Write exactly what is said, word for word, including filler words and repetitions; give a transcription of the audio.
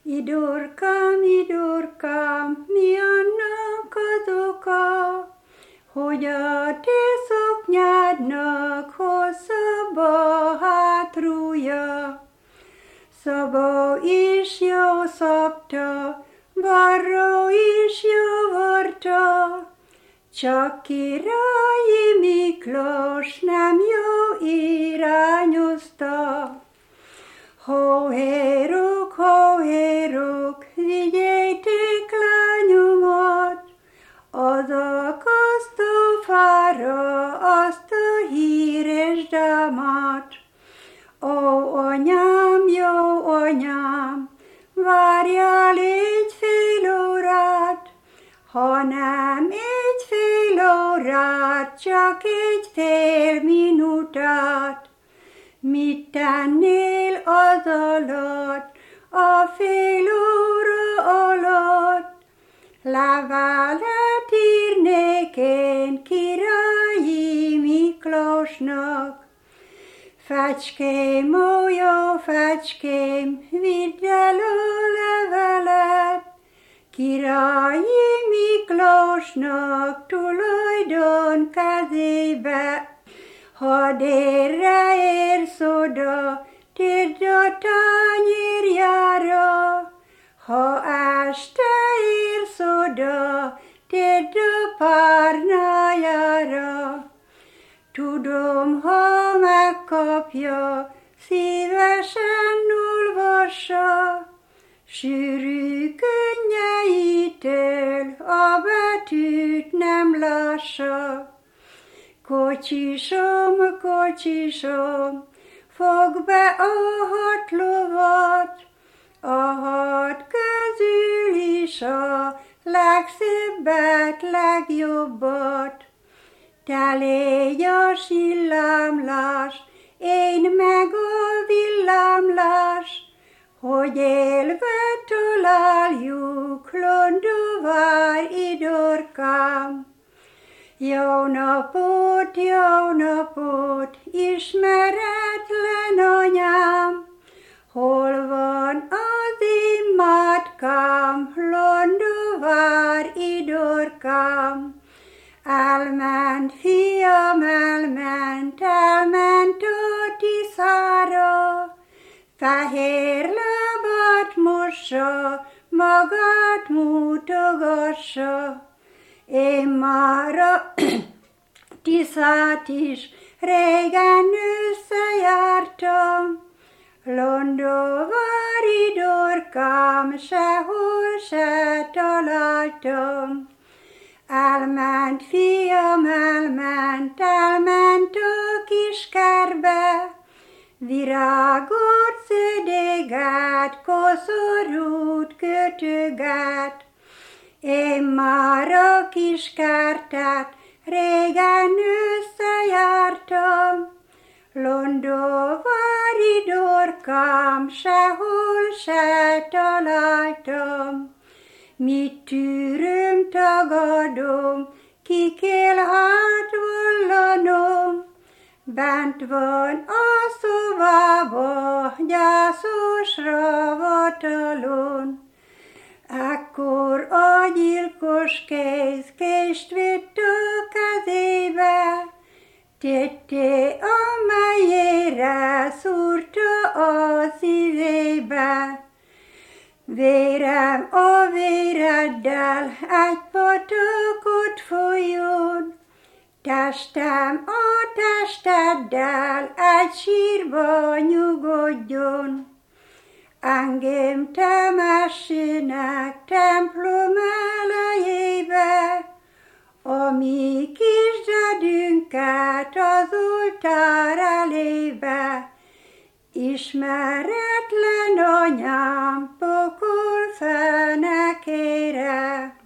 Idorkám, idorkám, mi annak az oka, hogy a te szoknyádnak hosszabb a hátrúja. Szabó is jó szabta, varró is jó varta, csak Királyi Miklós nem jó irányozta. Hóhérok, hóhérok, vigyétek lányomat az akasztófára, azt a híres dámát. Ó, anyám, jó anyám, várjál egy fél órát, ha nem egy fél órát, csak egy fél minutát. Mit tennél az alatt, a fél óra alatt? Levelet írnék én Királyi Miklósnak. Fecském, ó jó fecském, vidd el a levelet Királyi Miklósnak tulajdon kezébe. Ha délre érsz oda, tedd a tányérjára, ha este érsz oda, tedd a párnájára. Tudom, ha megkapja, szívesen olvassa, sűrű könnyeitől a betűt nem lássa. Kocsisom, kocsisom, fogd be a hat lovat, a hat közül is a legszebbet, legjobbat. Te légy a sillámlás, én meg a villámlás, hogy élve találjuk Londonvár idorkám. Jó napot, jó napot, ismeretlen anyám, hol van az én mátkám, Londonvár idorkám? Elment, fiam, elment, elment a Tiszára, fehér lábát mossa, magát mutogassa. Én már a Tiszát is régen összejártam, Londonvári dorkám, sehol se találtam. Elment, fiam, elment, elment a kis kertbe, virágot szedéget, koszorút kötöget. Én már a kis kertet régen összejártam, Londonvári dorkám, sehol se találtam. Mit tűröm, tagadom, ki kell hát vallanom, bent van a szobába, gyászos ravatalon. Ekkor a gyilkos kéz kést vett a kezébe, tette a melyére, szúrta a szívébe. Vérem a véreddel egy patakot folyjon, testem a testeddel egy sírba nyugodjon. Engem temessenek templom elejébe, a mi kis dedünket az oltár elébe. Ismeretlen anyám, pokol fenekére.